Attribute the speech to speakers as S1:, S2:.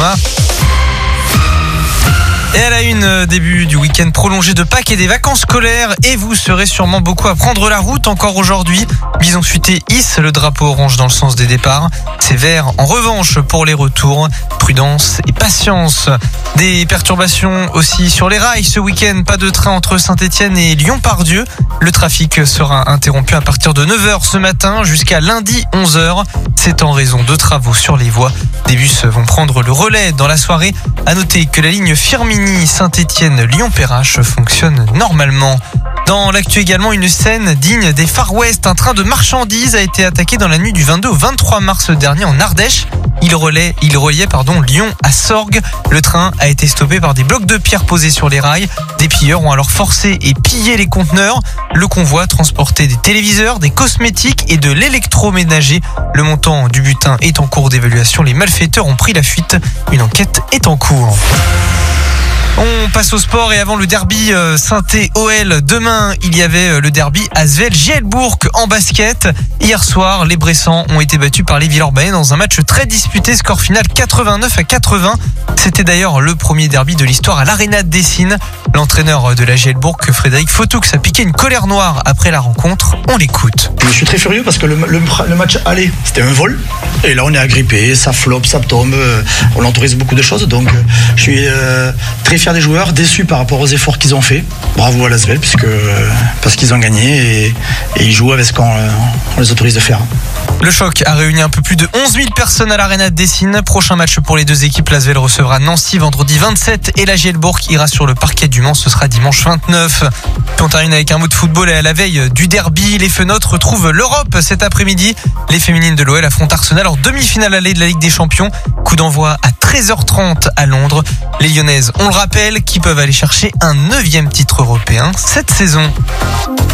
S1: Thomas. Et à la une, début du week-end prolongé de Pâques et des vacances scolaires. Et vous serez sûrement beaucoup à prendre la route encore aujourd'hui. Bison Futé hisse le drapeau orange dans le sens des départs. C'est vert en revanche pour les retours. Prudence et patience. Des perturbations aussi sur les rails ce week-end. Pas de train entre Saint-Etienne et Lyon-Part-Dieu. Le trafic sera interrompu à partir de 9h ce matin jusqu'à lundi 11h. C'est en raison de travaux sur les voies. Des bus vont prendre le relais dans la soirée. À noter que la ligne Firminy Saint-Etienne-Lyon-Perrache fonctionne normalement. Dans l'actu également, une scène digne des Far West. Un train de marchandises a été attaqué dans la nuit du 22 au 23 mars dernier en Ardèche. Il reliait Lyon à Sorgues. Le train a été stoppé par des blocs de pierre posés sur les rails. Des pilleurs ont alors forcé et pillé les conteneurs. Le convoi transportait des téléviseurs, des cosmétiques et de l'électroménager. Le montant du butin est en cours d'évaluation. Les malfaiteurs ont pris la fuite. Une enquête est en cours. On passe au sport et avant le derby Saint-Etienne-OL, demain il y avait le derby Asvel-Gielbourg en basket. Hier soir, les Bressans ont été battus par les Villeurbanais dans un match très disputé, score final 89-80. C'était d'ailleurs le premier derby de l'histoire à l'Arena de Dessine. L'entraîneur de la Gielbourg, Frédéric Fautoux, a piqué une colère noire après la rencontre. On l'écoute.
S2: Je suis très furieux parce que le match aller, c'était un vol. Et là on est agrippé, ça floppe, ça tombe, on autorise beaucoup de choses. Donc je suis très fier des joueurs, déçus par rapport aux efforts qu'ils ont fait. Bravo à l'Asvel parce qu'ils ont gagné et ils jouent avec ce qu'on les autorise de faire.
S1: Le choc a réuni un peu plus de 11 000 personnes à l'Arena de Dessine. Prochain match pour les deux équipes. L'Asvel recevra Nancy vendredi 27 et la Gielbourg ira sur le parquet du Mans. Ce sera dimanche 29. Puis on termine avec un mot de football et à la veille du derby. Les Fenôtres retrouvent l'Europe cet après-midi. Les féminines de l'OL affrontent Arsenal en demi-finale allée de la Ligue des Champions. Coup d'envoi à 13h30 à Londres. Les Lyonnaises, on le rappelle, qui peuvent aller chercher un 9e titre européen cette saison.